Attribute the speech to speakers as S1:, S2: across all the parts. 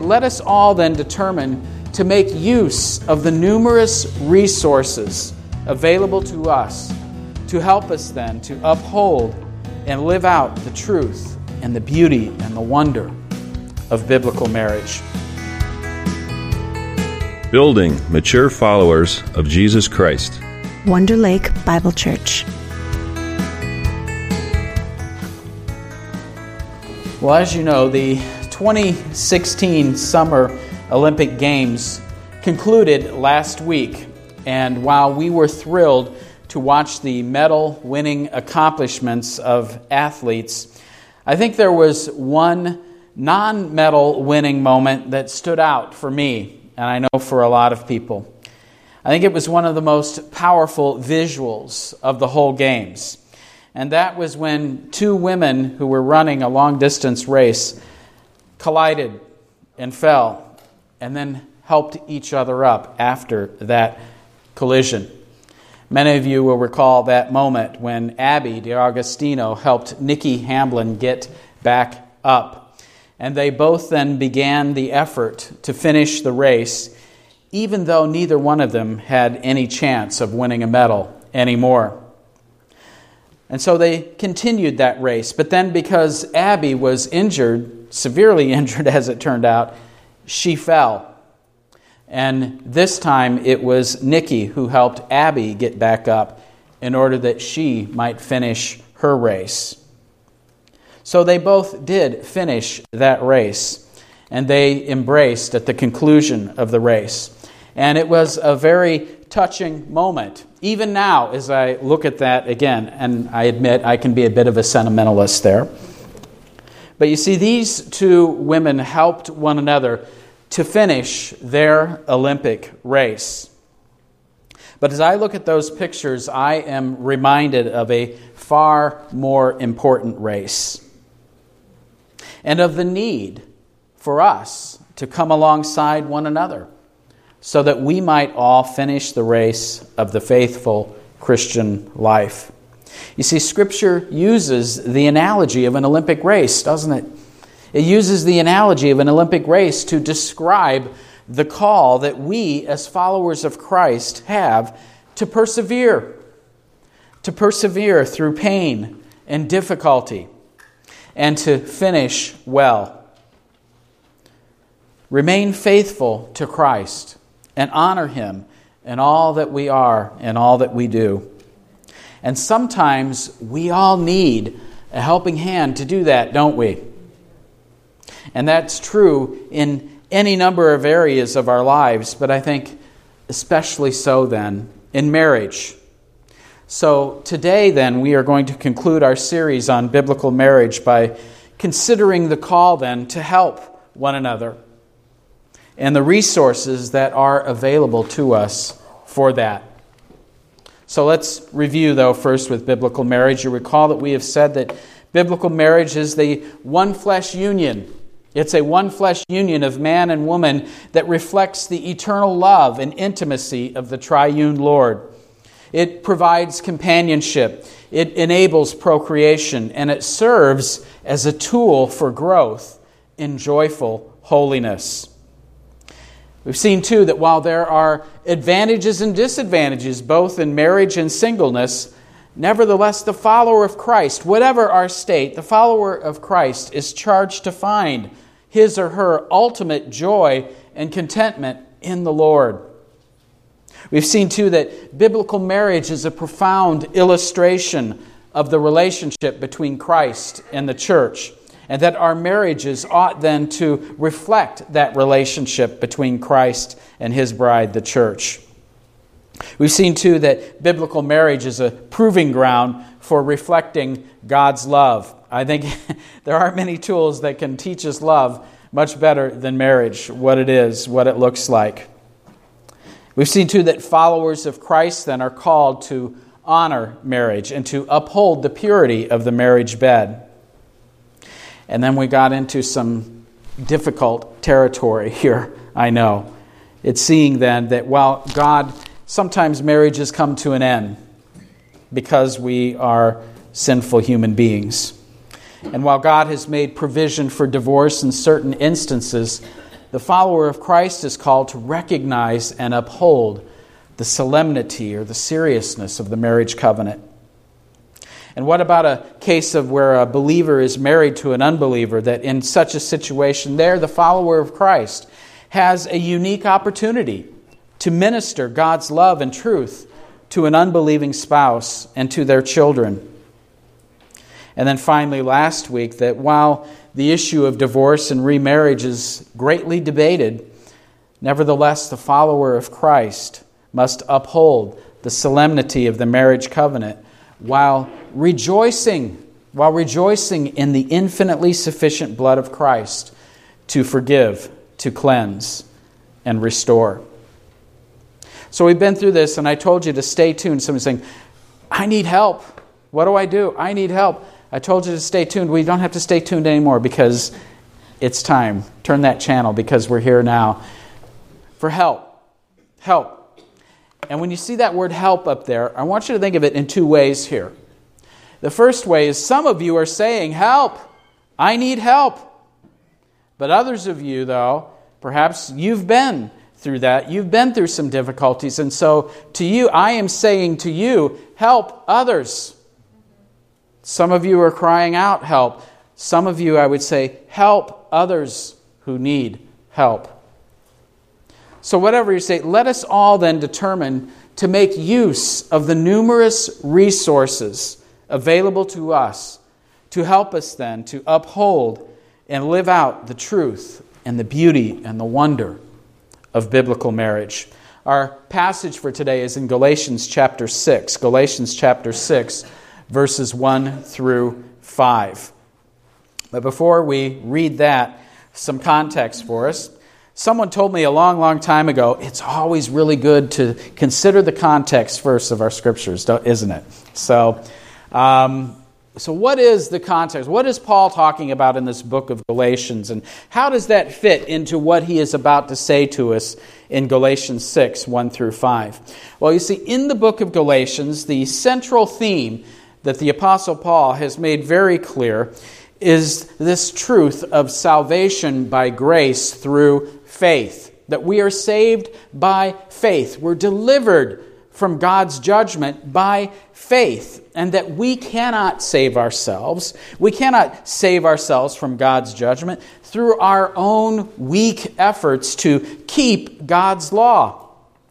S1: let us all then determine to make use of the numerous resources available to us to help us then to uphold and live out the truth and the beauty and the wonder of biblical marriage.
S2: Building mature followers of Jesus Christ.
S3: Wonder Lake Bible Church.
S1: Well, as you know, the 2016 Summer Olympic Games concluded last week, and while we were thrilled to watch the medal-winning accomplishments of athletes, I think there was one non-medal winning moment that stood out for me, and I know for a lot of people. I think it was one of the most powerful visuals of the whole Games. And that was when two women who were running a long-distance race collided and fell, and then helped each other up after that collision. Many of you will recall that moment when Abby D'Agostino helped Nikki Hamblin get back up. And they both then began the effort to finish the race, even though neither one of them had any chance of winning a medal anymore. And so they continued that race. But then because Abby was injured, severely injured as it turned out, she fell. And this time it was Nikki who helped Abby get back up in order that she might finish her race. So they both did finish that race, and they embraced at the conclusion of the race. And it was a very touching moment. Even now, as I look at that again, and I admit I can be a bit of a sentimentalist there. But you see, these two women helped one another to finish their Olympic race. But as I look at those pictures, I am reminded of a far more important race, and of the need for us to come alongside one another so that we might all finish the race of the faithful Christian life. You see, Scripture uses the analogy of an Olympic race, doesn't it? It uses the analogy of an Olympic race to describe the call that we as followers of Christ have to persevere through pain and difficulty, and to finish well. Remain faithful to Christ and honor Him in all that we are and all that we do. And sometimes we all need a helping hand to do that, don't we? And that's true in any number of areas of our lives, but I think especially so then in marriage. So today then we are going to conclude our series on biblical marriage by considering the call then to help one another and the resources that are available to us for that. So let's review, though, first with biblical marriage. You recall that we have said that biblical marriage is the one-flesh union. It's a one-flesh union of man and woman that reflects the eternal love and intimacy of the triune Lord. It provides companionship, it enables procreation, and it serves as a tool for growth in joyful holiness. We've seen, too, that while there are advantages and disadvantages both in marriage and singleness, nevertheless, the follower of Christ, whatever our state, the follower of Christ is charged to find his or her ultimate joy and contentment in the Lord. We've seen, too, that biblical marriage is a profound illustration of the relationship between Christ and the church, and that our marriages ought then to reflect that relationship between Christ and His bride, the church. We've seen, too, that biblical marriage is a proving ground for reflecting God's love. I think there aren't many tools that can teach us love much better than marriage, what it is, what it looks like. We've seen, too, that followers of Christ then are called to honor marriage and to uphold the purity of the marriage bed. And then we got into some difficult territory here, I know. It's seeing then that while God, sometimes marriages come to an end because we are sinful human beings. And while God has made provision for divorce in certain instances, the follower of Christ is called to recognize and uphold the solemnity or the seriousness of the marriage covenant. And what about a case of where a believer is married to an unbeliever, that in such a situation there, the follower of Christ has a unique opportunity to minister God's love and truth to an unbelieving spouse and to their children. And then finally, last week, that while the issue of divorce and remarriage is greatly debated, nevertheless, the follower of Christ must uphold the solemnity of the marriage covenant while rejoicing in the infinitely sufficient blood of Christ to forgive, to cleanse, and restore. So we've been through this, and I told you to stay tuned. Somebody's saying, I need help. What do I do? I need help. I told you to stay tuned. We don't have to stay tuned anymore because it's time. Turn that channel because we're here now for help. Help. And when you see that word help up there, I want you to think of it in two ways here. The first way is some of you are saying, help, I need help. But others of you, though, perhaps you've been through that. You've been through some difficulties. And so to you, I am saying to you, help others. Some of you are crying out, help. Some of you, I would say, help others who need help. So whatever you say, let us all then determine to make use of the numerous resources available to us to help us then to uphold and live out the truth and the beauty and the wonder of biblical marriage. Our passage for today is in Galatians chapter 6. Galatians chapter 6, verses 1 through 5. But before we read that, some context for us. Someone told me a long, long time ago, it's always really good to consider the context first of our scriptures, isn't it? So what is the context? What is Paul talking about in this book of Galatians? And how does that fit into what he is about to say to us in Galatians 6, 1 through 5? Well, you see, in the book of Galatians, the central theme that the Apostle Paul has made very clear is this truth of salvation by grace through faith. That we are saved by faith. We're delivered from God's judgment by faith. And that we cannot save ourselves. We cannot save ourselves from God's judgment through our own weak efforts to keep God's law.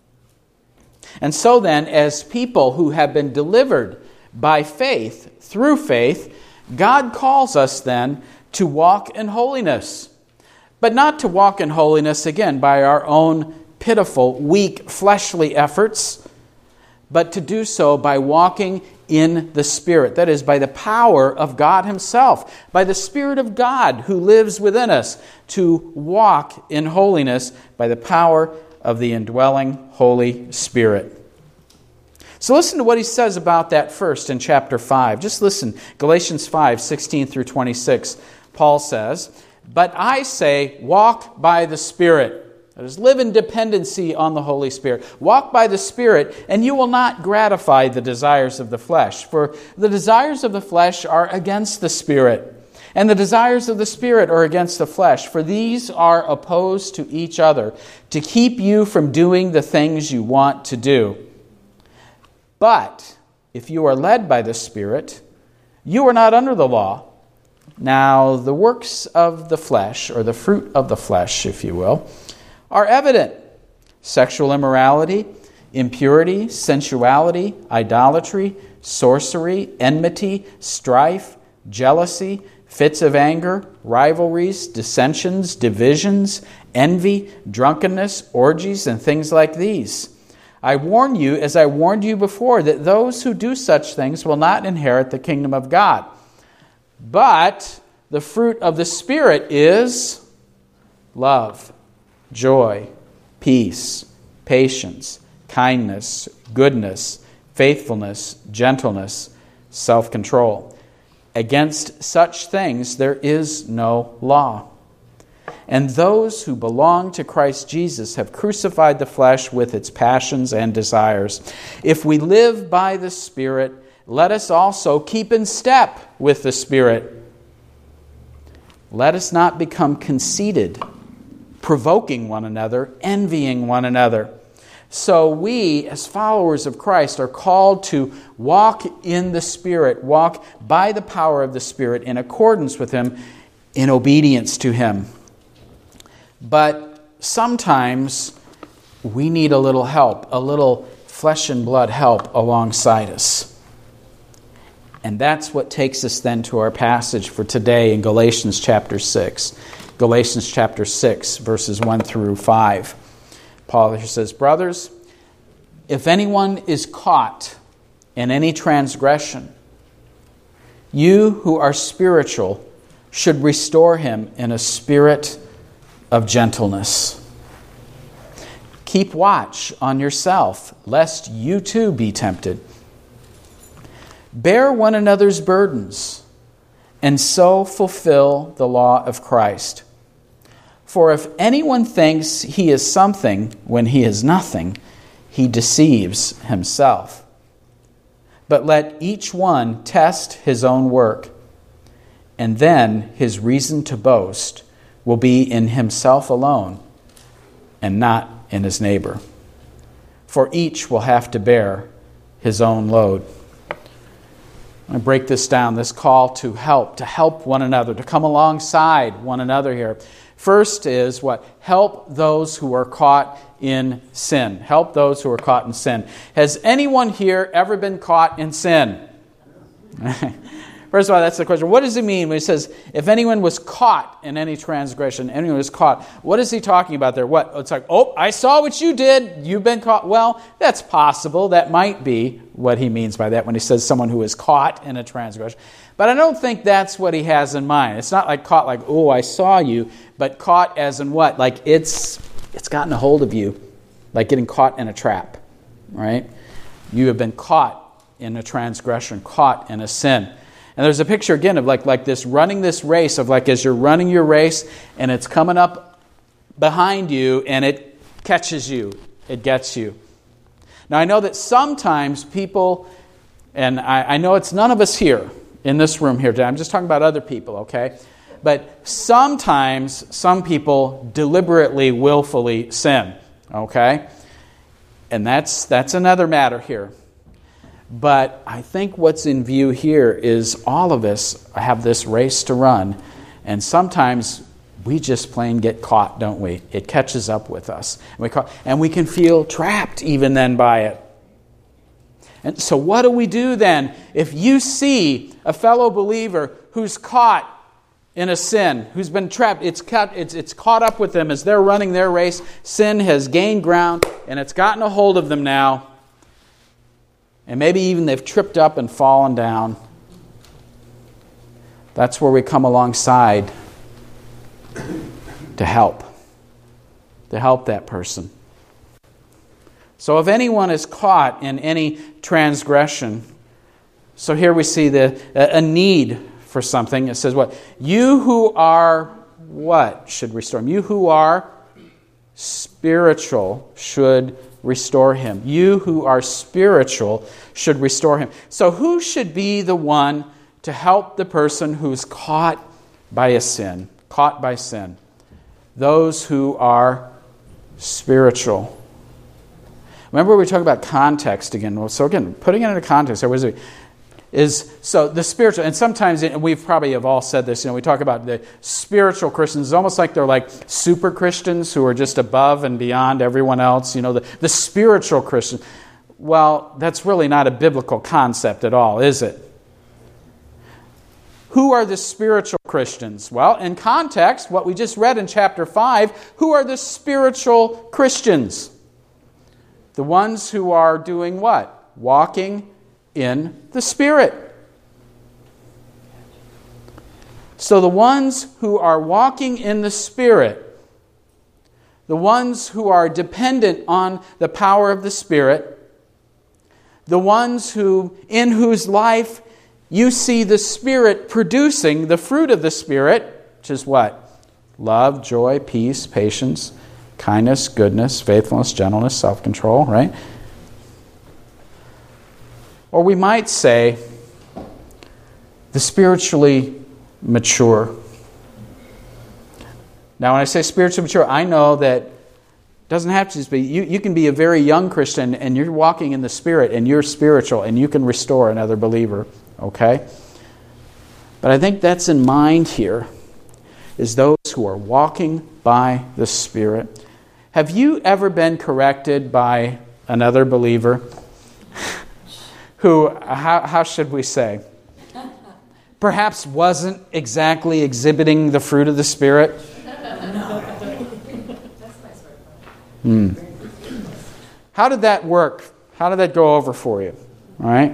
S1: And so then, as people who have been delivered by faith, through faith, God calls us then to walk in holiness. But not to walk in holiness, again, by our own pitiful, weak, fleshly efforts, but to do so by walking in the Spirit. That is, by the power of God Himself, by the Spirit of God who lives within us, to walk in holiness by the power of the indwelling Holy Spirit. So listen to what he says about that first in chapter 5. Just listen. Galatians 5, 16 through 26. Paul says, "But I say, walk by the Spirit." That is, live in dependency on the Holy Spirit. Walk by the Spirit, and you will not gratify the desires of the flesh. For the desires of the flesh are against the Spirit, and the desires of the Spirit are against the flesh. For these are opposed to each other, to keep you from doing the things you want to do. But if you are led by the Spirit, you are not under the law. Now, the works of the flesh, or the fruit of the flesh, if you will, are evident: sexual immorality, impurity, sensuality, idolatry, sorcery, enmity, strife, jealousy, fits of anger, rivalries, dissensions, divisions, envy, drunkenness, orgies, and things like these. I warn you, as I warned you before, that those who do such things will not inherit the kingdom of God. But the fruit of the Spirit is love, joy, peace, patience, kindness, goodness, faithfulness, gentleness, self-control. Against such things there is no law. And those who belong to Christ Jesus have crucified the flesh with its passions and desires. If we live by the Spirit, let us also keep in step with the Spirit. Let us not become conceited, provoking one another, envying one another. So we, as followers of Christ, are called to walk in the Spirit, walk by the power of the Spirit in accordance with Him, in obedience to Him. But sometimes we need a little help, a little flesh and blood help alongside us. And that's what takes us then to our passage for today in Galatians chapter 6. Galatians chapter 6, verses 1 through 5. Paul here says, "Brothers, if anyone is caught in any transgression, you who are spiritual should restore him in a spirit of gentleness. Keep watch on yourself, lest you too be tempted. Bear one another's burdens, and so fulfill the law of Christ. For if anyone thinks he is something when he is nothing, he deceives himself. But let each one test his own work, and then his reason to boast will be in himself alone and not in his neighbor. For each will have to bear his own load." I'm going to break this down, this call to help one another, to come alongside one another here. First is what? Help those who are caught in sin. Help those who are caught in sin. Has anyone here ever been caught in sin? First of all, that's the question. What does it mean when he says, if anyone was caught in any transgression, anyone was caught? What is he talking about there? What? It's like, oh, I saw what you did. You've been caught. Well, that's possible. That might be what he means by that when he says someone who is caught in a transgression. But I don't think that's what he has in mind. It's not like caught like, oh, I saw you, but caught as in what? Like it's gotten a hold of you, like getting caught in a trap, right? You have been caught in a transgression, caught in a sin. And there's a picture again of like this running this race of like as you're running your race and it's coming up behind you and it catches you, it gets you. Now I know that sometimes people, and I know it's none of us here in this room here today, I'm just talking about other people, okay? But sometimes some people deliberately, willfully sin, okay? And that's another matter here. But I think what's in view here is all of us have this race to run, and sometimes we just plain get caught, don't we? It catches up with us. And we can feel trapped even then by it. And so what do we do then? If you see a fellow believer who's caught in a sin, who's been trapped, it's caught up with them as they're running their race, sin has gained ground, and it's gotten a hold of them now, and maybe even they've tripped up and fallen down. That's where we come alongside to help that person. So if anyone is caught in any transgression, so here we see a need for something. It says what? You who are what should restore him? You who are spiritual should restore him. You who are spiritual should restore him. So who should be the one to help the person who's caught by a sin? Caught by sin. Those who are spiritual. Remember we talked about context again. So again, putting it into context, so the spiritual, and sometimes we've probably have all said this, we talk about the spiritual Christians. It's almost like they're like super Christians who are just above and beyond everyone else. The spiritual Christian. Well, that's really not a biblical concept at all, is it? Who are the spiritual Christians? Well, in context, what we just read in chapter 5, who are the spiritual Christians? The ones who are doing what? Walking in the Spirit. So the ones who are walking in the Spirit, the ones who are dependent on the power of the Spirit, the ones in whose life you see the Spirit producing the fruit of the Spirit, which is what? Love, joy, peace, patience, kindness, goodness, faithfulness, gentleness, self-control, right? Or we might say the spiritually mature. Now, when I say spiritually mature, I know that it doesn't have to just be, you can be a very young Christian and you're walking in the Spirit and you're spiritual and you can restore another believer, okay? But I think that's in mind here, is those who are walking by the Spirit. Have you ever been corrected by another believer who, how should we say, perhaps wasn't exactly exhibiting the fruit of the Spirit? How did that work? How did that go over for you? All right?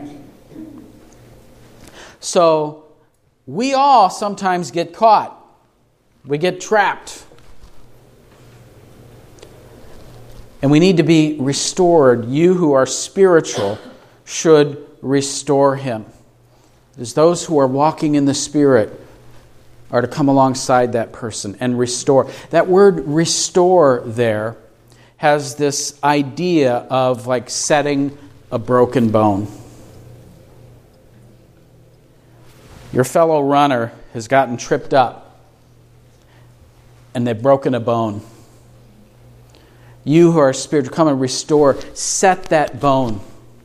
S1: So, we all sometimes get caught. We get trapped. And we need to be restored. You who are spiritual should restore him. As those who are walking in the Spirit are to come alongside that person and restore. That word restore there has this idea of like setting a broken bone. Your fellow runner has gotten tripped up and they've broken a bone. You who are spiritual, come and restore, set that bone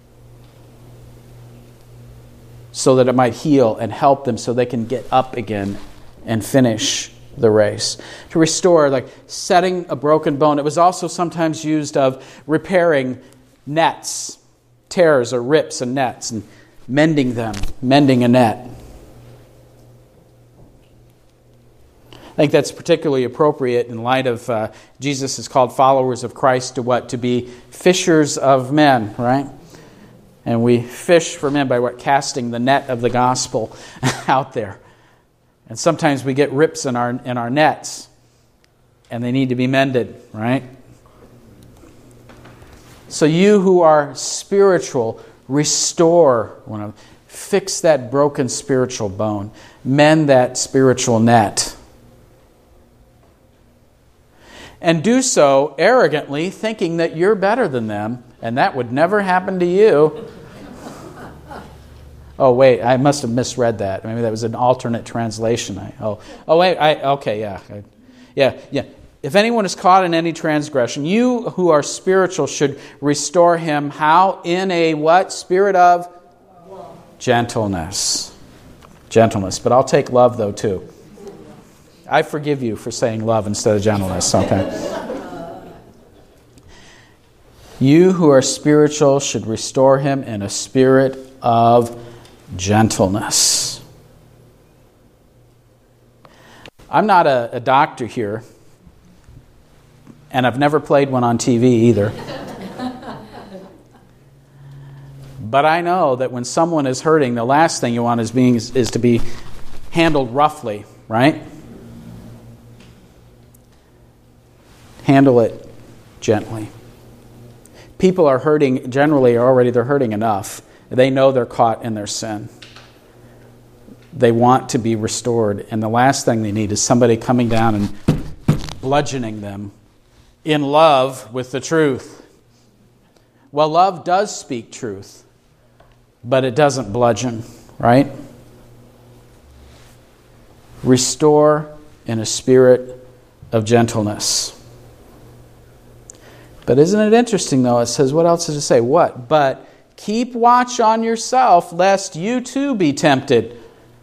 S1: so that it might heal and help them so they can get up again and finish the race. To restore, like setting a broken bone. It was also sometimes used of repairing nets, tears or rips in nets, and mending them, mending a net. I think that's particularly appropriate in light of Jesus is called followers of Christ to what? To be fishers of men, right? And we fish for men by what? Casting the net of the gospel out there. And sometimes we get rips in our nets, and they need to be mended, right? So you who are spiritual, restore, fix that broken spiritual bone, mend that spiritual net. And do so arrogantly, thinking that you're better than them, and that would never happen to you. Oh, wait, I must have misread that. Maybe that was an alternate translation. Yeah. If anyone is caught in any transgression, you who are spiritual should restore him. How? In a what? Spirit of gentleness. Gentleness. But I'll take love, though, too. I forgive you for saying love instead of gentleness. Okay. You who are spiritual should restore him in a spirit of gentleness. I'm not a doctor here, and I've never played one on TV either. But I know that when someone is hurting, the last thing you want is to be handled roughly, right? Handle it gently. People are hurting, generally they're hurting enough. They know they're caught in their sin. They want to be restored. And the last thing they need is somebody coming down and bludgeoning them in love with the truth. Well, love does speak truth, but it doesn't bludgeon, right? Restore in a spirit of gentleness. But isn't it interesting, though? It says, what else does it say? What? But keep watch on yourself, lest you too be tempted.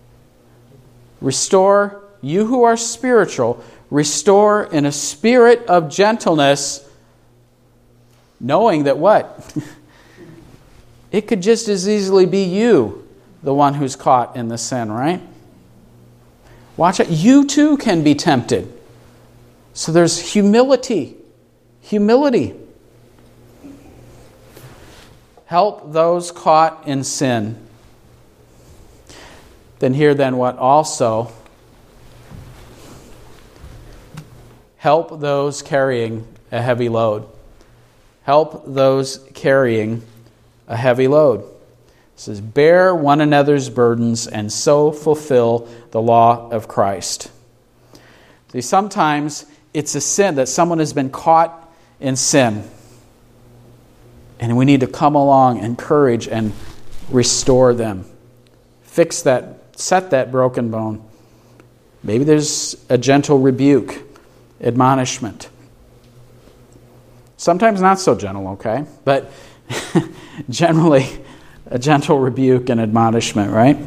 S1: Restore, you who are spiritual, restore in a spirit of gentleness, knowing that what? It could just as easily be you, the one who's caught in the sin, right? Watch it. You too can be tempted. So there's humility. Humility. Help those caught in sin. Then what? Also, help those carrying a heavy load. Help those carrying a heavy load. It says, bear one another's burdens and so fulfill the law of Christ. See, sometimes it's a sin that someone has been caught in sin. And we need to come along, encourage, and restore them. Fix that, set that broken bone. Maybe there's a gentle rebuke. admonishment. Sometimes not so gentle, okay? But generally a gentle rebuke and admonishment, right?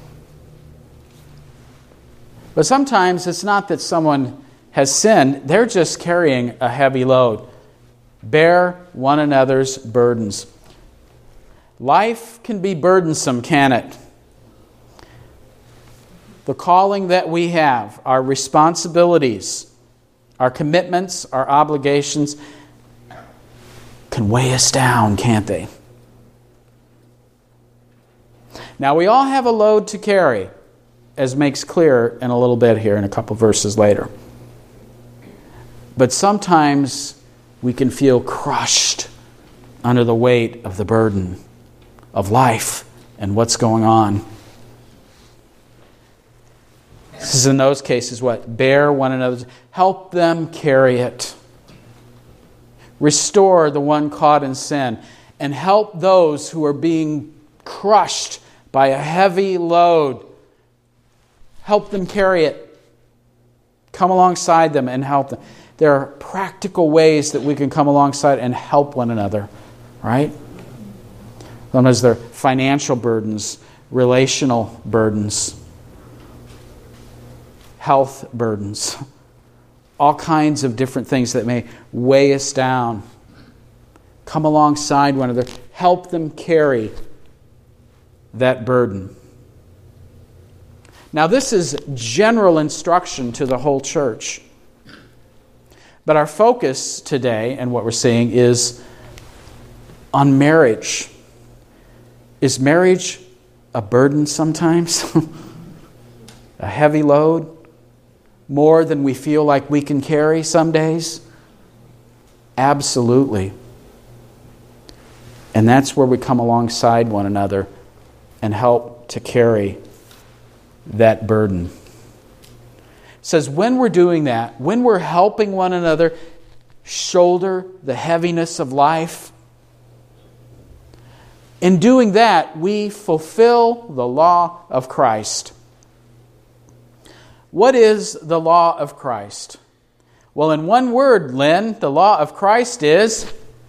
S1: But sometimes it's not that someone has sinned, they're just carrying a heavy load. Bear one another's burdens. Life can be burdensome, can it? The calling that we have, our responsibilities, our commitments, our obligations can weigh us down, can't they? Now, we all have a load to carry, as makes clear in a little bit here in a couple verses later. But sometimes we can feel crushed under the weight of the burden of life and what's going on. This is in those cases what? Bear one another's. Help them carry it. Restore the one caught in sin. And help those who are being crushed by a heavy load. Help them carry it. Come alongside them and help them. There are practical ways that we can come alongside and help one another, right? Sometimes they're financial burdens, relational burdens, health burdens, all kinds of different things that may weigh us down. Come alongside one another. Help them carry that burden. Now, this is general instruction to the whole church. But our focus today and what we're seeing is on marriage. Is marriage a burden sometimes? A heavy load? More than we feel like we can carry some days? Absolutely. And that's where we come alongside one another and help to carry that burden. It says when we're doing that, when we're helping one another shoulder the heaviness of life, in doing that, we fulfill the law of Christ. What is the law of Christ? Well, in one word, Lynn, the law of Christ is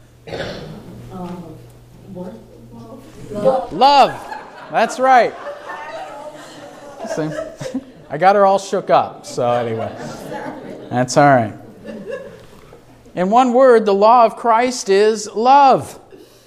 S1: love. That's right. See? I got her all shook up. So anyway, that's all right. In one word, the law of Christ is love.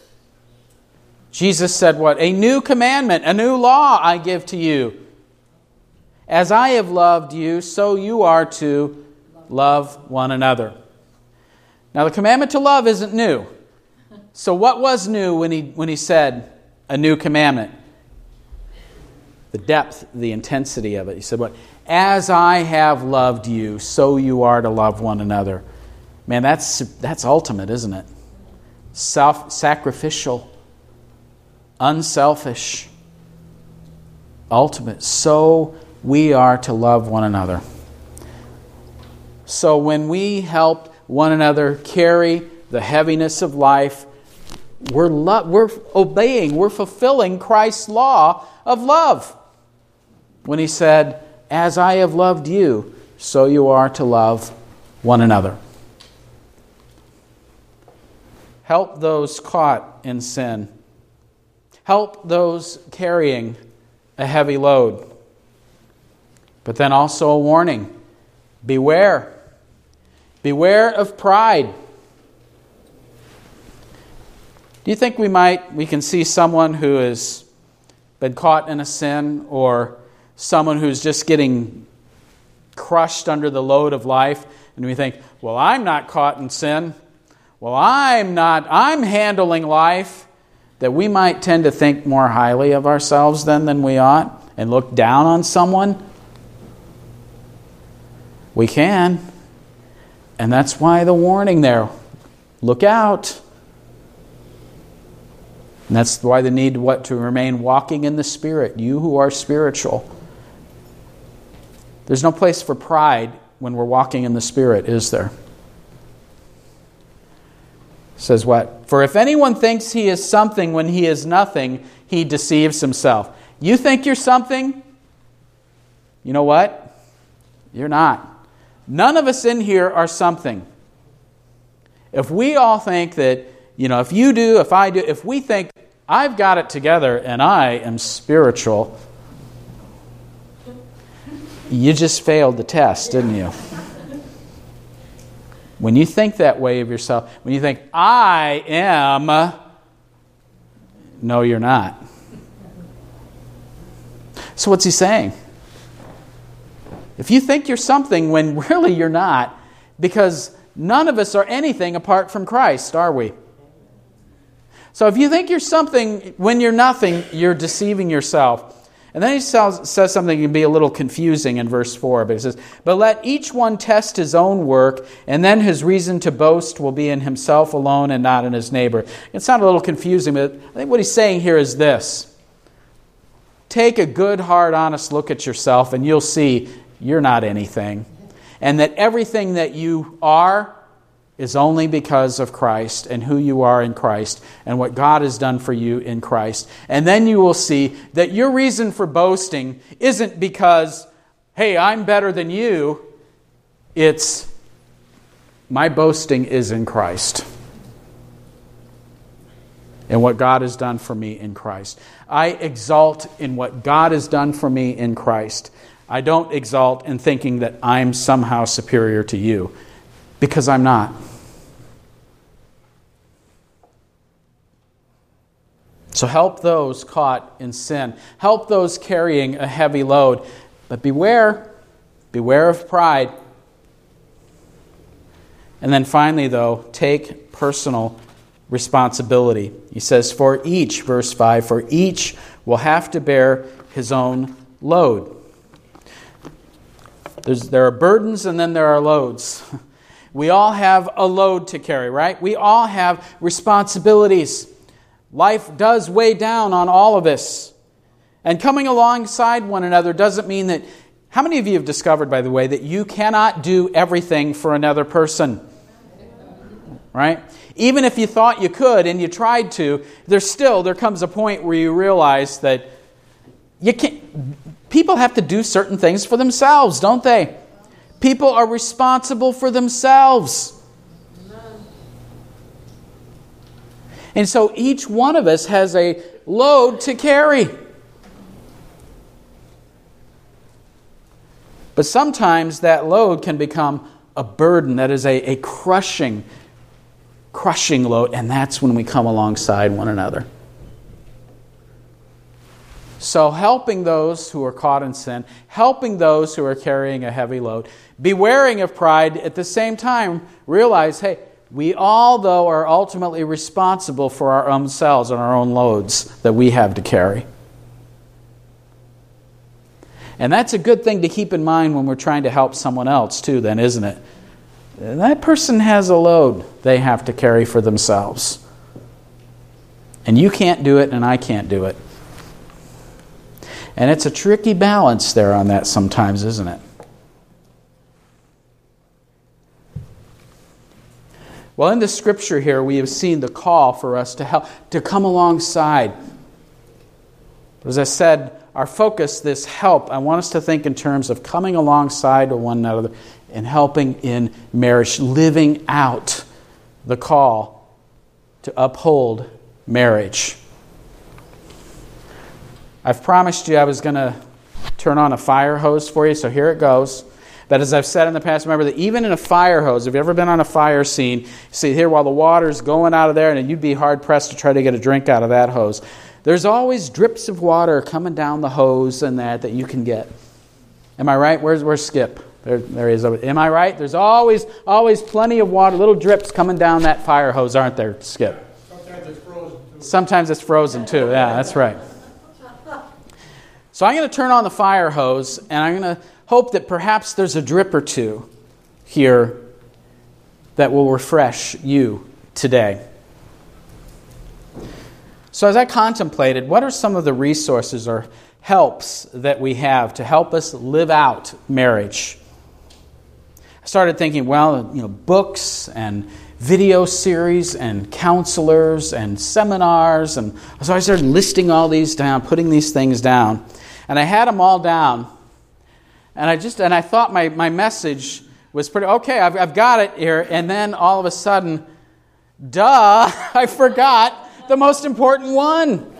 S1: Jesus said what? A new commandment, a new law I give to you. As I have loved you, so you are to love one another. Now, the commandment to love isn't new. So what was new when he said a new commandment? The depth, the intensity of it. He said what? As I have loved you, so you are to love one another. Man, that's ultimate, isn't it? Self-sacrificial, unselfish, ultimate. So we are to love one another. So when we help one another carry the heaviness of life, we're obeying, we're fulfilling Christ's law of love. When he said, as I have loved you, so you are to love one another. Help those caught in sin. Help those carrying a heavy load. But then also a warning. Beware. Beware of pride. Do you think we can see someone who has been caught in a sin, or someone who's just getting crushed under the load of life, and we think, well, I'm not caught in sin. Well, I'm handling life, that we might tend to think more highly of ourselves than we ought and look down on someone? We can. And that's why the warning there. Look out. And that's why the need to remain walking in the Spirit, you who are spiritual. There's no place for pride when we're walking in the Spirit, is there? It says what? For if anyone thinks he is something when he is nothing, he deceives himself. You think you're something? You know what? You're not. none of us in here are something. If we all think that, if you do, if I do, if we think, I've got it together and I am spiritual, you just failed the test, didn't you? When you think that way of yourself, when you think, I am, no, you're not. So what's he saying? If you think you're something when really you're not, because none of us are anything apart from Christ, are we? So if you think you're something when you're nothing, you're deceiving yourself. And then he says something that can be a little confusing in verse 4. But he says, but let each one test his own work, and then his reason to boast will be in himself alone and not in his neighbor. It sounded a little confusing, but I think what he's saying here is this. Take a good, hard, honest look at yourself, and you'll see you're not anything. And that everything that you are is only because of Christ and who you are in Christ and what God has done for you in Christ. And then you will see that your reason for boasting isn't because, hey, I'm better than you. It's, my boasting is in Christ and what God has done for me in Christ. I exalt in what God has done for me in Christ. I don't exalt in thinking that I'm somehow superior to you, because I'm not. So help those caught in sin. Help those carrying a heavy load. But beware of pride. And then finally, though, take personal responsibility. He says, for each, verse 5, for each will have to bear his own load. There are burdens and then there are loads. We all have a load to carry, right? We all have responsibilities. Life does weigh down on all of us. And coming alongside one another doesn't mean that... How many of you have discovered, by the way, that you cannot do everything for another person? Right? Even if you thought you could and you tried to, there comes a point where you realize that you can't... People have to do certain things for themselves, don't they? People are responsible for themselves. And so each one of us has a load to carry. But sometimes that load can become a burden. That is a crushing load. And that's when we come alongside one another. So helping those who are caught in sin, helping those who are carrying a heavy load, bewaring of pride, at the same time realize, hey, we all, though, are ultimately responsible for our own selves and our own loads that we have to carry. And that's a good thing to keep in mind when we're trying to help someone else too, then, isn't it? That person has a load they have to carry for themselves. And you can't do it and I can't do it. And it's a tricky balance there on that sometimes, isn't it? Well, in the scripture here, we have seen the call for us to help, to come alongside. But as I said, our focus, this help, I want us to think in terms of coming alongside of one another and helping in marriage, living out the call to uphold marriage. I've promised you I was going to turn on a fire hose for you, so here it goes. But as I've said in the past, remember that even in a fire hose, if you've ever been on a fire scene, you see here while the water's going out of there, and you'd be hard-pressed to try to get a drink out of that hose. There's always drips of water coming down the hose and that you can get. Am I right? Where's Skip? There he is. Am I right? There's always plenty of water, little drips coming down that fire hose, aren't there, Skip?
S4: Sometimes it's frozen too.
S1: Sometimes it's frozen too. Yeah, that's right. So I'm going to turn on the fire hose, and I'm going to hope that perhaps there's a drip or two here that will refresh you today. So as I contemplated, what are some of the resources or helps that we have to help us live out marriage? I started thinking, books and video series and counselors and seminars. And so I started listing all these down, putting these things down. And I had them all down. And I thought my message was pretty, okay, I've got it here. And then all of a sudden, duh, I forgot the most important one.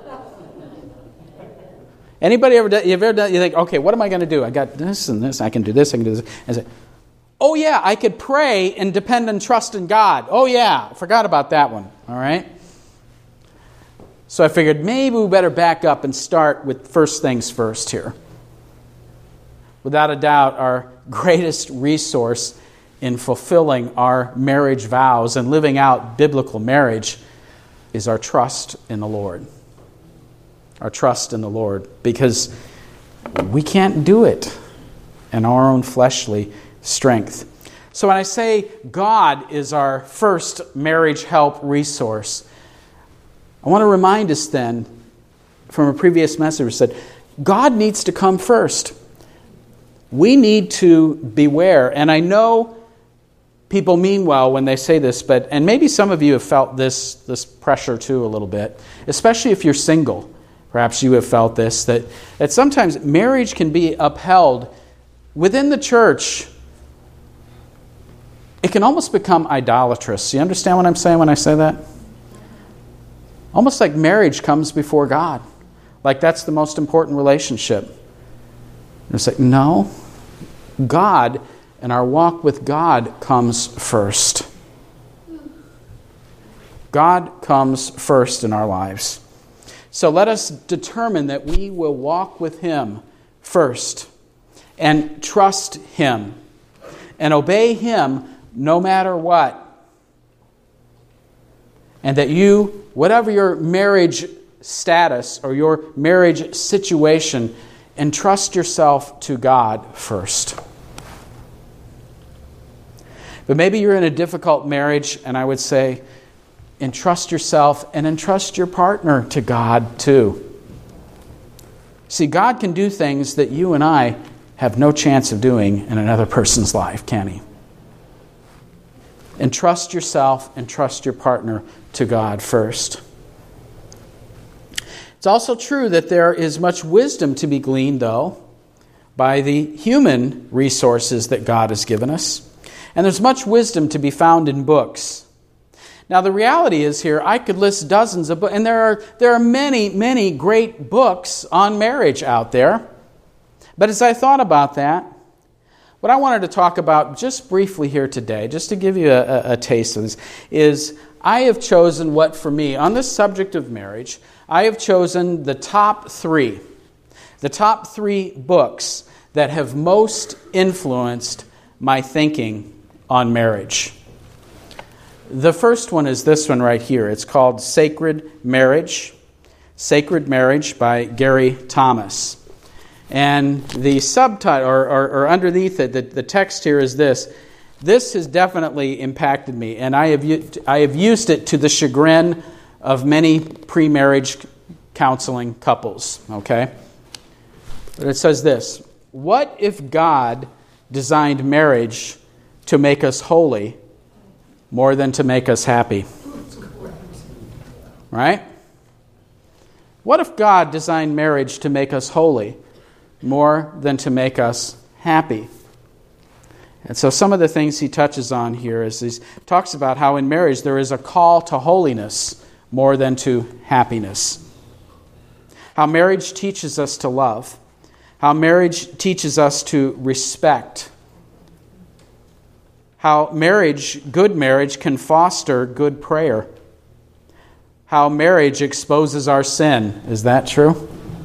S1: Anybody ever done, you've ever done, you think, okay, what am I going to do? I got this and this, I can do this, I can do this. And say, oh yeah, I could pray and depend and trust in God. Oh yeah, I forgot about that one, all right? So I figured maybe we better back up and start with first things first here. Without a doubt, our greatest resource in fulfilling our marriage vows and living out biblical marriage is our trust in the Lord. Our trust in the Lord, because we can't do it in our own fleshly strength. So when I say God is our first marriage help resource, I want to remind us then from a previous message that God needs to come first. We need to beware, and I know people mean well when they say this, and maybe some of you have felt this pressure too a little bit, especially if you're single. Perhaps you have felt this, that sometimes marriage can be upheld within the church. It can almost become idolatrous. You understand what I'm saying when I say that? Almost like marriage comes before God. Like that's the most important relationship. And it's like, no. God and our walk with God comes first. God comes first in our lives. So let us determine that we will walk with Him first and trust Him and obey Him no matter what. And that you, whatever your marriage status or your marriage situation, entrust yourself to God first. But maybe you're in a difficult marriage, and I would say, entrust yourself and entrust your partner to God too. See, God can do things that you and I have no chance of doing in another person's life, can He? Entrust yourself and trust your partner to God first. It's also true that there is much wisdom to be gleaned, though, by the human resources that God has given us. And there's much wisdom to be found in books. Now, the reality is here, I could list dozens of books, and there are many, many great books on marriage out there. But as I thought about that, what I wanted to talk about just briefly here today, just to give you a taste of this, is I have chosen what for me, on this subject of marriage, I have chosen the top three books that have most influenced my thinking on marriage. The first one is this one right here. It's called Sacred Marriage. Sacred Marriage by Gary Thomas. And the subtitle, or underneath it, the text here is this. This has definitely impacted me, and I have used it to the chagrin of many pre-marriage counseling couples, okay? But it says this: what if God designed marriage to make us holy more than to make us happy? Right? What if God designed marriage to make us holy more than to make us happy? And so some of the things he touches on here is he talks about how in marriage there is a call to holiness more than to happiness. How marriage teaches us to love. How marriage teaches us to respect. How good marriage can foster good prayer. How marriage exposes our sin. Is that true?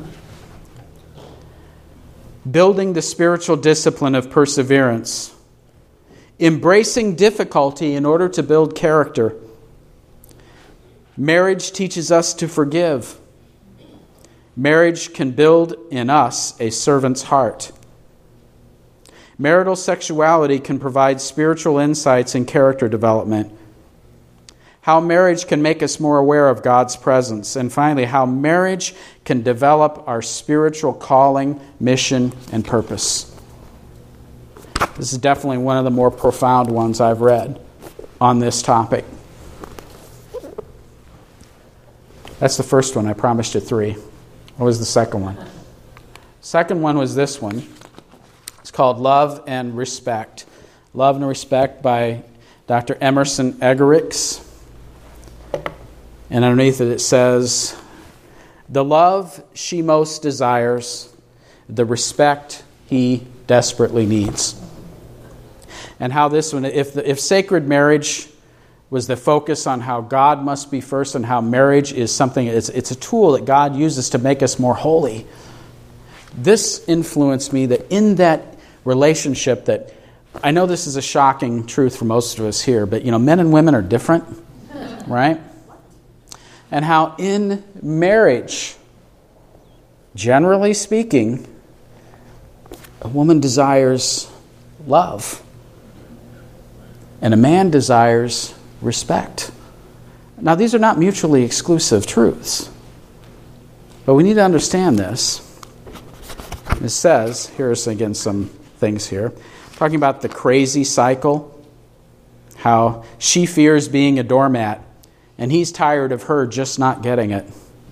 S1: Building the spiritual discipline of perseverance. Embracing difficulty in order to build character. Marriage teaches us to forgive. Marriage can build in us a servant's heart. Marital sexuality can provide spiritual insights and character development. How marriage can make us more aware of God's presence. And finally, how marriage can develop our spiritual calling, mission, and purpose. This is definitely one of the more profound ones I've read on this topic. That's the first one. I promised you 3. What was the second one? Second one was this one. It's called Love and Respect Love and Respect by Dr. Emerson Eggerichs. And underneath it says, the love she most desires, the respect he desperately needs. And how this one, if sacred marriage was the focus on how God must be first and how marriage is something, it's a tool that God uses to make us more holy. This influenced me that in that relationship that, I know this is a shocking truth for most of us here, but men and women are different, right? And how in marriage, generally speaking, a woman desires love and a man desires respect. Now, these are not mutually exclusive truths, but we need to understand this. It says, here's again some things here, talking about the crazy cycle, how she fears being a doormat, and he's tired of her just not getting it.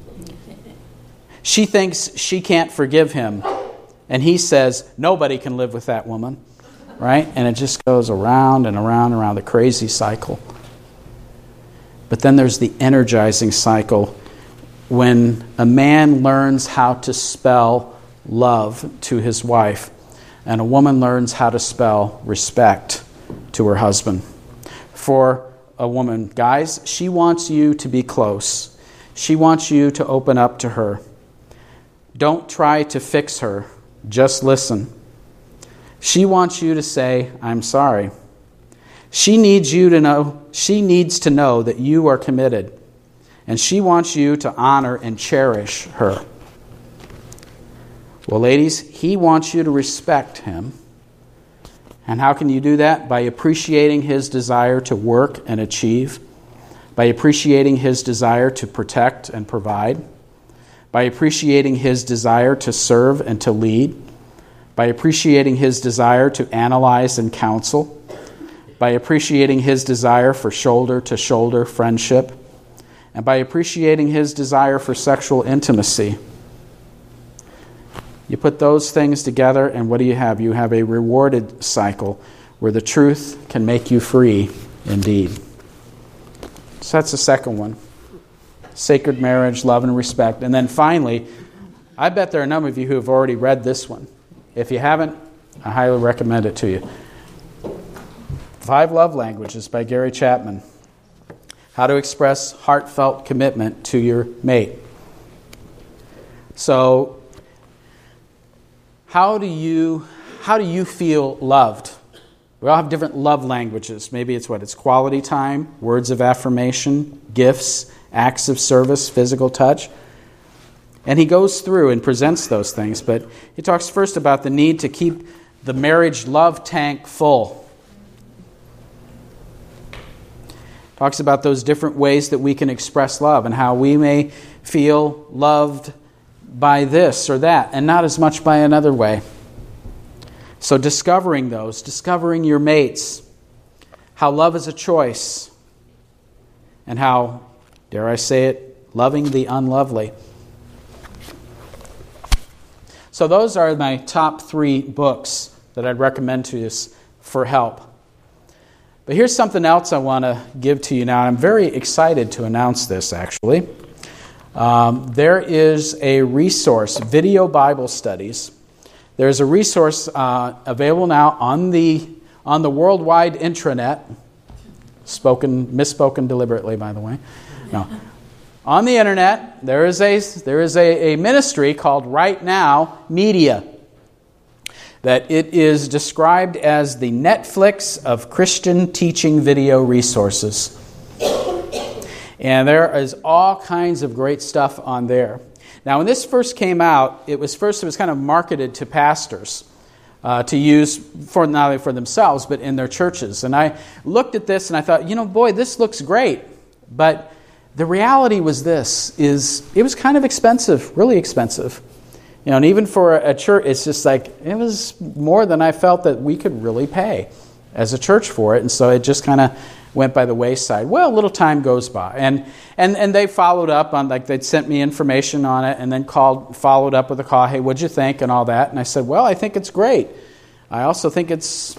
S1: She thinks she can't forgive him, and he says, nobody can live with that woman, right? And it just goes around and around and around, the crazy cycle. But then there's the energizing cycle when a man learns how to spell love to his wife and a woman learns how to spell respect to her husband. For a woman, guys, she wants you to be close. She wants you to open up to her. Don't try to fix her. Just listen. She wants you to say, I'm sorry. She needs to know that you are committed. And she wants you to honor and cherish her. Well, ladies, he wants you to respect him. And how can you do that? By appreciating his desire to work and achieve. By appreciating his desire to protect and provide. By appreciating his desire to serve and to lead. By appreciating his desire to analyze and counsel. By appreciating his desire for shoulder-to-shoulder friendship. And by appreciating his desire for sexual intimacy. You put those things together, and what do you have? You have a rewarded cycle where the truth can make you free indeed. So that's the second one. Sacred marriage, love and respect. And then finally, I bet there are a number of you who have already read this one. If you haven't, I highly recommend it to you. 5 Love Languages by Gary Chapman. How to express heartfelt commitment to your mate. So, how do you feel loved? We all have different love languages. Maybe it's quality time, words of affirmation, gifts, acts of service, physical touch. And he goes through and presents those things, but he talks first about the need to keep the marriage love tank full. Talks about those different ways that we can express love and how we may feel loved by this or that and not as much by another way. So discovering your mates, how love is a choice, and how, dare I say it, loving the unlovely. So those are my top 3 books that I'd recommend to you for help. But here's something else I want to give to you now. I'm very excited to announce this, actually. There is a resource, Video Bible Studies. There's a resource available now on the worldwide intranet. Misspoken deliberately, by the way. No. On the internet, there is a ministry called Right Now Media. That it is described as the Netflix of Christian teaching video resources. And there is all kinds of great stuff on there. Now, when this first came out, it was kind of marketed to pastors to use for not only for themselves, but in their churches. And I looked at this and I thought, boy, this looks great. But the reality was it was kind of expensive, really expensive. And even for a church, it's just like, it was more than I felt that we could really pay as a church for it. And so it just kind of went by the wayside. Well, a little time goes by. And they followed up on, they'd sent me information on it and then followed up with a call, hey, what'd you think and all that? And I said, well, I think it's great. I also think it's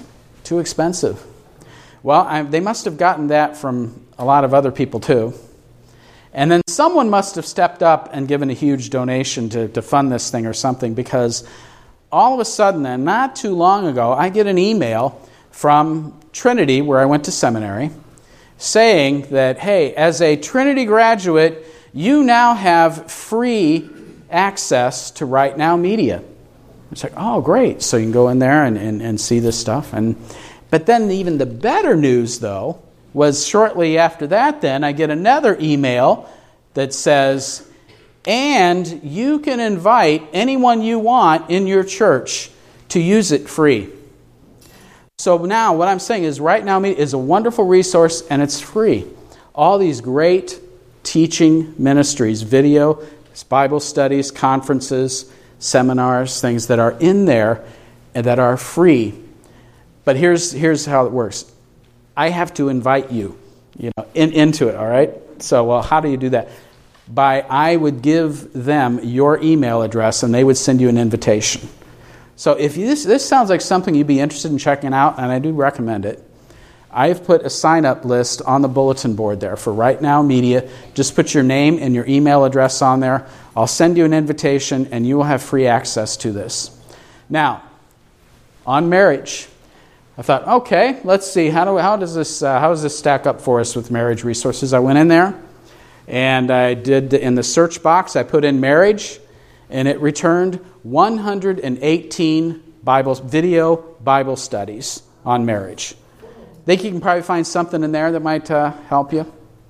S1: Too expensive. Well, they must have gotten that from a lot of other people too. And then someone must have stepped up and given a huge donation to fund this thing or something, because all of a sudden then, not too long ago, I get an email from Trinity, where I went to seminary, saying that, hey, as a Trinity graduate, you now have free access to Right Now Media. It's like, oh, great. So you can go in there and see this stuff. But then even the better news, though, was shortly after that then, I get another email that says, and you can invite anyone you want in your church to use it free. So now what I'm saying is Right Now Media is a wonderful resource, and it's free. All these great teaching ministries, video, Bible studies, conferences, seminars, things that are in there and that are free. But here's how it works. I have to invite you, into it, all right? So, well, how do you do that? I would give them your email address, and they would send you an invitation. So if this sounds like something you'd be interested in checking out, and I do recommend it, I've put a sign-up list on the bulletin board there for Right Now Media. Just put your name and your email address on there. I'll send you an invitation, and you will have free access to this. Now, on marriage, I thought, okay, let's see, how does this stack up for us with marriage resources? I went in there, and I did in the search box, I put in marriage, and it returned 118 video Bible studies on marriage. Think you can probably find something in there that might help you.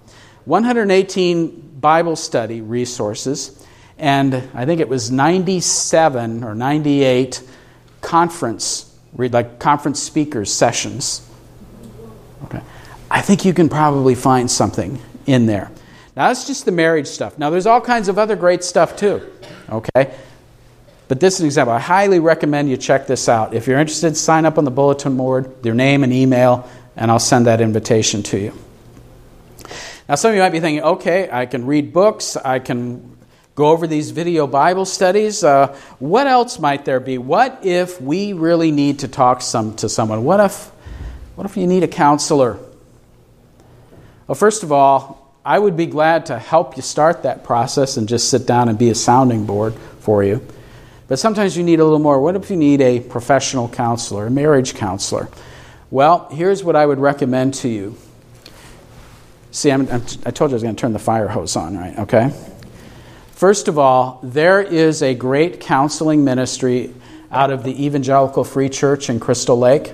S1: 118 Bible study resources, and I think it was 97 or 98 conference speakers sessions. Okay, I think you can probably find something in there. Now that's just the marriage stuff. Now there's all kinds of other great stuff too. Okay, but this is an example. I highly recommend you check this out. If you're interested, sign up on the bulletin board, your name and email, and I'll send that invitation to you. Now some of you might be thinking, okay, I can read books, I can go over these video Bible studies. What else might there be? What if we really need to talk to someone? What if you need a counselor? Well, first of all, I would be glad to help you start that process and just sit down and be a sounding board for you. But sometimes you need a little more. What if you need a professional counselor, a marriage counselor? Well, here's what I would recommend to you. See, I told you I was going to turn the fire hose on, right? Okay? First of all, there is a great counseling ministry out of the Evangelical Free Church in Crystal Lake.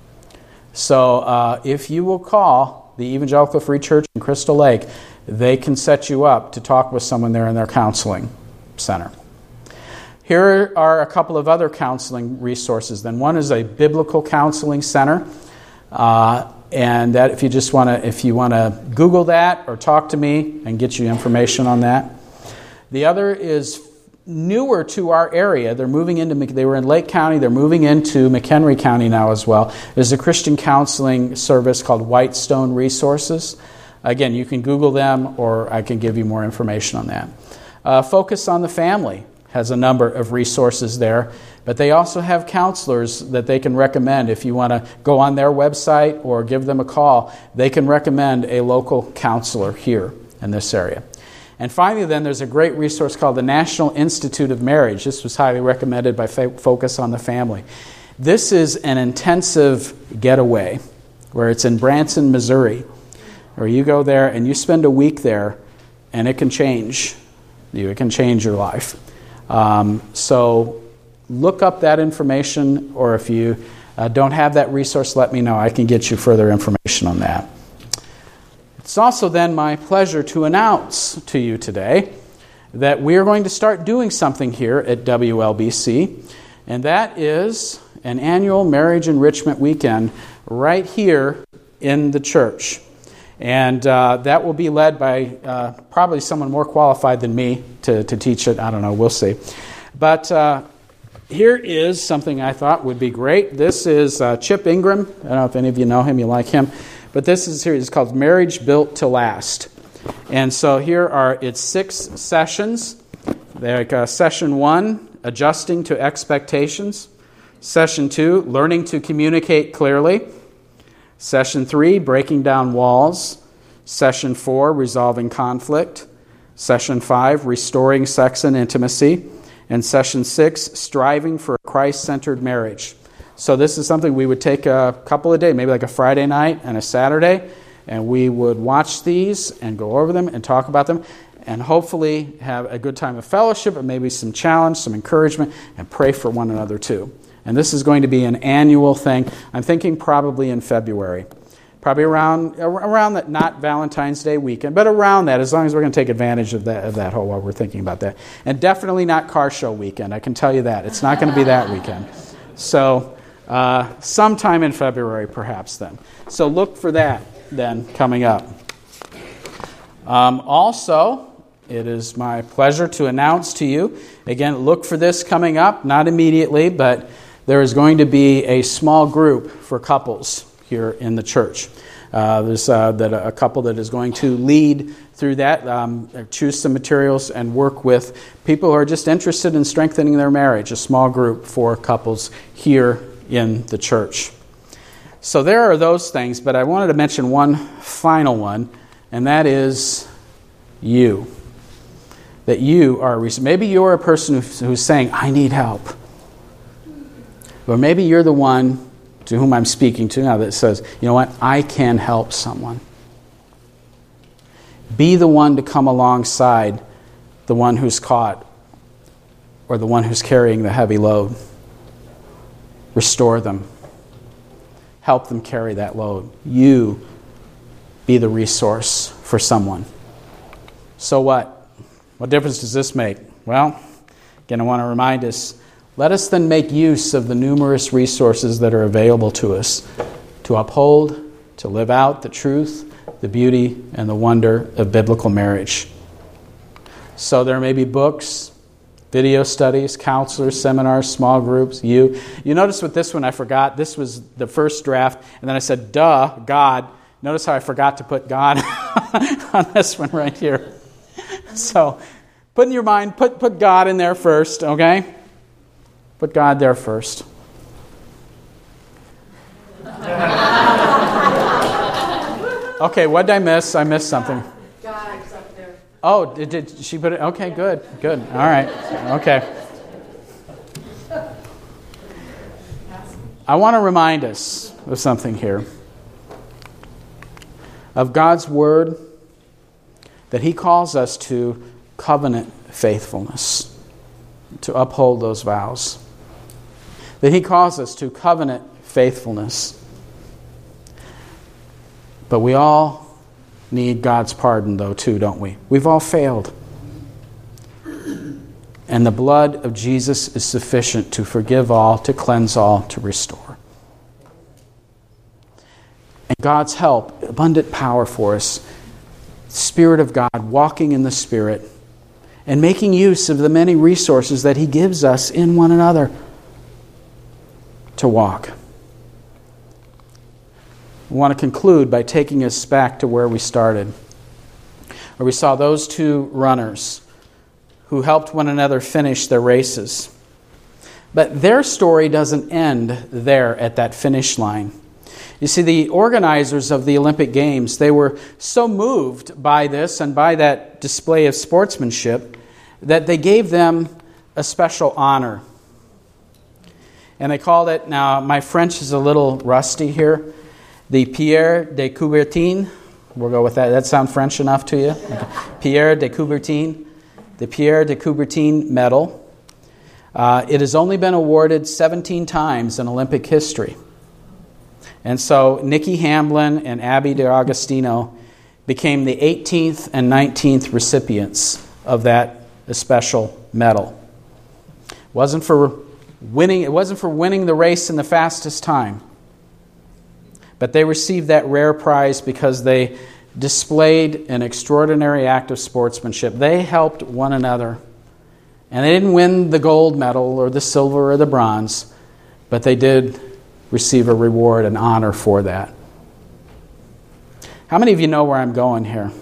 S1: So if you will call the Evangelical Free Church in Crystal Lake, they can set you up to talk with someone there in their counseling center. Here are a couple of other counseling resources. Then one is a biblical counseling center, and that if you want to Google that or talk to me and get you information on that. The other is newer to our area. They were in Lake County. They're moving into McHenry County now as well. There's a Christian counseling service called Whitestone Resources. Again, you can Google them, or I can give you more information on that. Focus on the Family has a number of resources there, but they also have counselors that they can recommend. If you want to go on their website or give them a call, they can recommend a local counselor here in this area. And finally, then, there's a great resource called the National Institute of Marriage. This was highly recommended by Focus on the Family. This is an intensive getaway where it's in Branson, Missouri, where you go there and you spend a week there, and it can change you. It can change your life. So look up that information, or if you don't have that resource, let me know. I can get you further information on that. It's also then my pleasure to announce to you today that we are going to start doing something here at WLBC, and that is an annual marriage enrichment weekend right here in the church. And that will be led by probably someone more qualified than me to teach it. I don't know, we'll see. But here is something I thought would be great. This is Chip Ingram. I don't know if any of you know him, you like him. But this is called Marriage Built to Last. And so here are its 6 sessions. Like session 1, Adjusting to Expectations. Session 2, learning to communicate clearly. Session 3, breaking down walls. Session 4, resolving conflict. Session 5, restoring sex and intimacy. And Session 6, striving for a Christ-centered marriage. So this is something we would take a couple of days, maybe like a Friday night and a Saturday, and we would watch these and go over them and talk about them and hopefully have a good time of fellowship and maybe some challenge, some encouragement, and pray for one another too. And this is going to be an annual thing. I'm thinking probably in February. Probably around that, not Valentine's Day weekend, but around that, as long as we're going to take advantage of that whole while we're thinking about that. And definitely not car show weekend, I can tell you that. It's not going to be that weekend. So sometime in February perhaps then. So look for that then coming up. Also, it is my pleasure to announce to you, again, look for this coming up, not immediately, but there is going to be a small group for couples here in the church. There's a couple that is going to lead through that, choose some materials and work with people who are just interested in strengthening their marriage, a small group for couples here in the church. So there are those things, but I wanted to mention one final one, and that is you. That you are, maybe you're a person who's saying, I need help. Or maybe you're the one to whom I'm speaking to now that says, you know what, I can help someone. Be the one to come alongside the one who's caught or the one who's carrying the heavy load. Restore them. Help them carry that load. You be the resource for someone. So what? What difference does this make? Well, again, I want to remind us, let us then make use of the numerous resources that are available to us to uphold, to live out the truth, the beauty, and the wonder of biblical marriage. So there may be books, video studies, counselors, seminars, small groups, you. You notice with this one I forgot, this was the first draft, and then I said, duh, God. Notice how I forgot to put God on this one right here. So put in your mind, put God in there first, okay? Put God there first. Okay, what did I miss? I missed something.
S4: God's up there.
S1: Oh, did she put it? Okay, good. All right. Okay. I want to remind us of something here. Of God's Word, that He calls us to covenant faithfulness, to uphold those vows. That He calls us to covenant faithfulness. But we all need God's pardon, though, too, don't we? We've all failed. And the blood of Jesus is sufficient to forgive all, to cleanse all, to restore. And God's help, abundant power for us, Spirit of God, walking in the Spirit, and making use of the many resources that He gives us in one another to walk. We want to conclude by taking us back to where we started, where we saw those two runners who helped one another finish their races. But their story doesn't end there at that finish line. You see, the organizers of the Olympic Games, they were so moved by this and by that display of sportsmanship that they gave them a special honor. And they called it, now my French is a little rusty here, the Pierre de Coubertin. We'll go with that. That sound French enough to you? Okay. Pierre de Coubertin. The Pierre de Coubertin Medal. It has only been awarded 17 times in Olympic history. And so Nikki Hamblin and Abby DeAugustino became the 18th and 19th recipients of that special medal. It wasn't for winning the race in the fastest time. But they received that rare prize because they displayed an extraordinary act of sportsmanship. They helped one another. And they didn't win the gold medal or the silver or the bronze, but they did receive a reward and honor for that. How many of you know where I'm going here?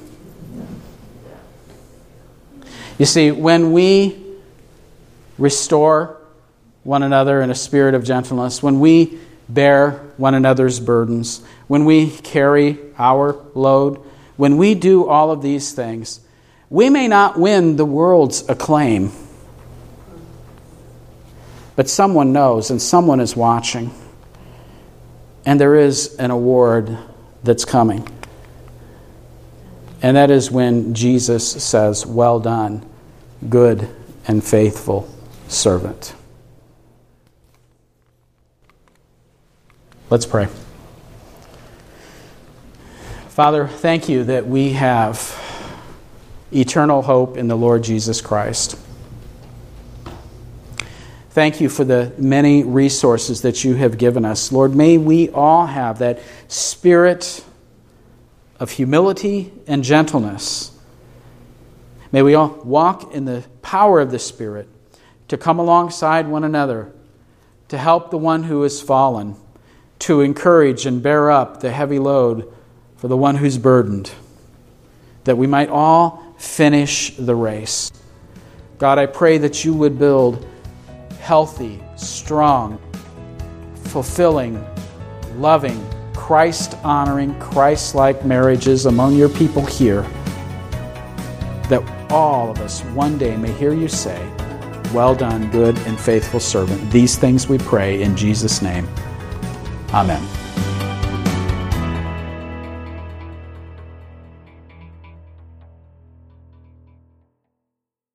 S1: You see, when we restore one another in a spirit of gentleness, when we bear one another's burdens, when we carry our load, when we do all of these things, we may not win the world's acclaim, but someone knows and someone is watching. And there is an award that's coming. And that is when Jesus says, "Well done, good and faithful servant." Let's pray. Father, thank you that we have eternal hope in the Lord Jesus Christ. Thank you for the many resources that you have given us. Lord, may we all have that spirit of humility and gentleness. May we all walk in the power of the Spirit to come alongside one another, to help the one who has fallen, to encourage and bear up the heavy load for the one who's burdened, that we might all finish the race. God, I pray that you would build healthy, strong, fulfilling, loving, Christ-honoring, Christ-like marriages among your people here, that all of us one day may hear you say, "Well done, good and faithful servant." These things we pray in Jesus' name. Amen.